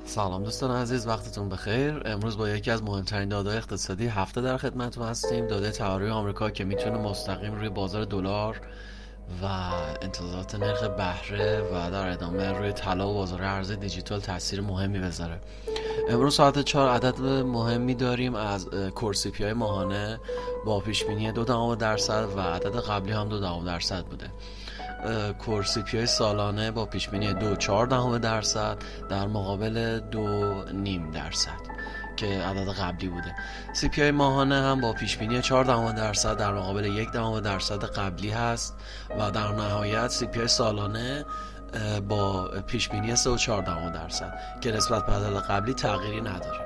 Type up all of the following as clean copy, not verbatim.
سلام دوستان عزیز، وقتتون بخیر. امروز با یکی از مهمترین داده‌های اقتصادی هفته در خدمتتون هستیم. داده تورمی آمریکا که میتونه مستقیم روی بازار دلار و انتظارات نرخ بهره و در ادامه روی طلا و بازار ارز دیجیتال تاثیر مهمی بذاره. امروز ساعت 4 عدد مهمی داریم از کور سی پی آی ماهانه با پیشبینی 2% و عدد قبلی هم 2% بوده. کور سی پی آی سالانه با پیشبینی 2.4% در مقابل 2.5% که عدد قبلی بوده. سی پی آی ماهانه هم با پیشبینی 4% در مقابل 1% قبلی هست و در نهایت سی پی آی سالانه با پیشبینی 3.4% که نسبت به عدد قبلی تغییری نداره.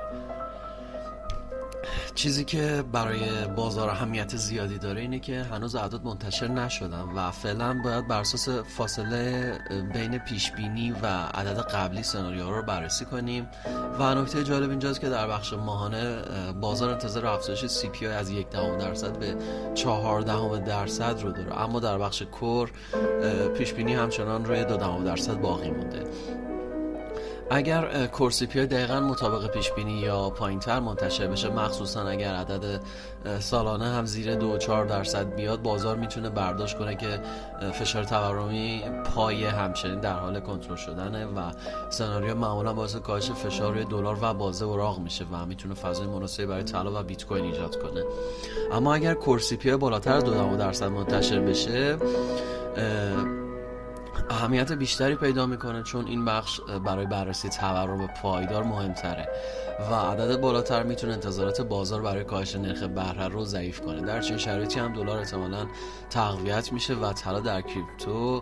چیزی که برای بازار اهمیت زیادی داره اینه که هنوز اعداد منتشر نشدن و فعلا باید بر اساس فاصله بین پیشبینی و عدد قبلی سناریوها رو بررسی کنیم. و نکته جالب اینجاست که در بخش ماهانه بازار انتظار افزایش سی پی آی از 1% به 0.4% رو داره، اما در بخش کور پیشبینی همچنان روی 2% باقی مونده. اگر کور سی پی آی دقیقاً مطابق پیشبینی یا پایینتر منتشر بشه، مخصوصا اگر عدد سالانه هم زیر 2.4% بیاد، بازار میتونه برداشت کنه که فشار تورمی پایه همچنین در حال کنترل شدنه و سناریو معمولا باعث کاهش فشار روی دلار و بازه اوراق میشه و میتونه فضای مناسبی برای طلا و بیت کوین ایجاد کنه. اما اگر کور سی پی آی بالاتر از 2% منتشر بشه، اهمیت بیشتری پیدا میکنه، چون این بخش برای بررسی تورم پایدار مهمتره و عدد بالاتر میتونه انتظارات بازار برای کاهش نرخ بهره رو ضعیف کنه. در چنین شرایطی هم دلار احتمالاً تقویت میشه و طلا در کریپتو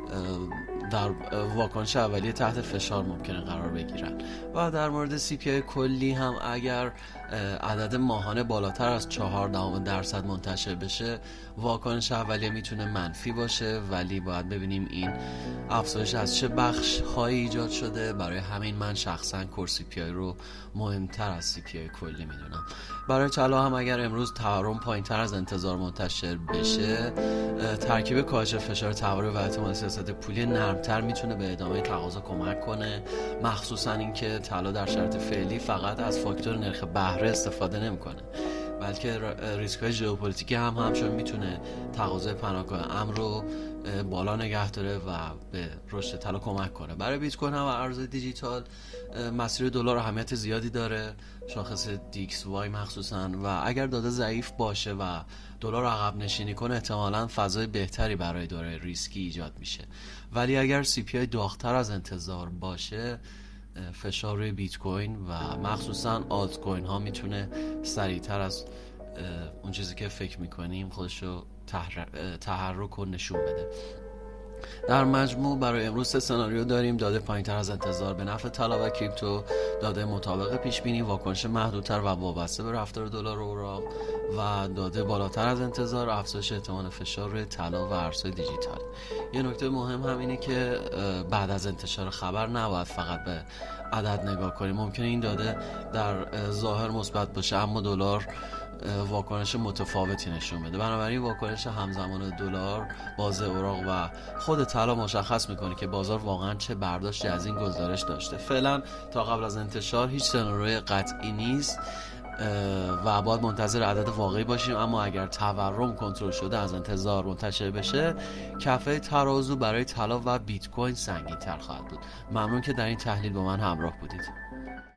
در واکنش اولیه تحت فشار ممکنه قرار بگیرن. و در مورد سی پی آی کلی هم اگر عدد ماهانه بالاتر از 0.4% منتشر بشه، واکنش اولیه میتونه منفی باشه، ولی باید ببینیم این افزایش از چه بخش هایی ایجاد شده. برای همین من شخصا کور سی پی آی رو مهمتر از سی پی آی کلی میدونم. برای طلا هم اگر امروز تورم پایینتر از انتظار منتشر بشه، ترکیب کاهش فشار تورمی و احتمال سیاست پولی نرمتر میتونه به ادامه تقاضا کمک کنه، مخصوصا اینکه طلا در شرایط فعلی فقط از فاکتور نرخ بهره استفاده نمیکنه، بلکه ریسک های ژئوپلیتیکی هم همچنان میتونه تقاضای پناهگاه امن رو بالا نگه داره و به رشد طلا کمک کنه. برای بیت کوین و ارز دیجیتال مسیر دلار اهمیت زیادی داره، شاخص دیکس وای مخصوصا، و اگر داده ضعیف باشه و دلار عقب نشینی کنه، احتمالاً فضای بهتری برای دارای ریسکی ایجاد میشه. ولی اگر سی پی آی داغ‌تر از انتظار باشه، فشار روی بیت کوین و مخصوصا آلت کوین ها میتونه سریعتر از اون چیزی که فکر میکنیم خودشو تحرک و نشون بده. در مجموع برای امروز 3 سناریو داریم: داده پایینتر از انتظار به نفع طلا و کریپتو، داده مطابق پیش بینی، واکنش محدودتر و وابسته به رفتار دلار و اوراق، و داده بالاتر از انتظار، افزایش احتمال فشار روی طلا و ارزهای دیجیتال. یه نکته مهم هم اینه که بعد از انتشار خبر نباید فقط به عدد نگاه کنیم. ممکنه این داده در ظاهر مثبت باشه اما دلار واکنش متفاوتی نشون بده. بنابراین واکنش همزمان دلار، بازه اوراق و خود طلا مشخص میکنه که بازار واقعا چه برداشتی از این گزارش داشته. فعلا تا قبل از انتشار هیچ سناریوی قطعی نیست و باید منتظر عدد واقعی باشیم، اما اگر تورم کنترل شده از انتظار منتشر بشه، کفه ترازو برای طلا و بیت کوین سنگین تر خواهد بود. ممنون که در این تحلیل با من همراه بودید.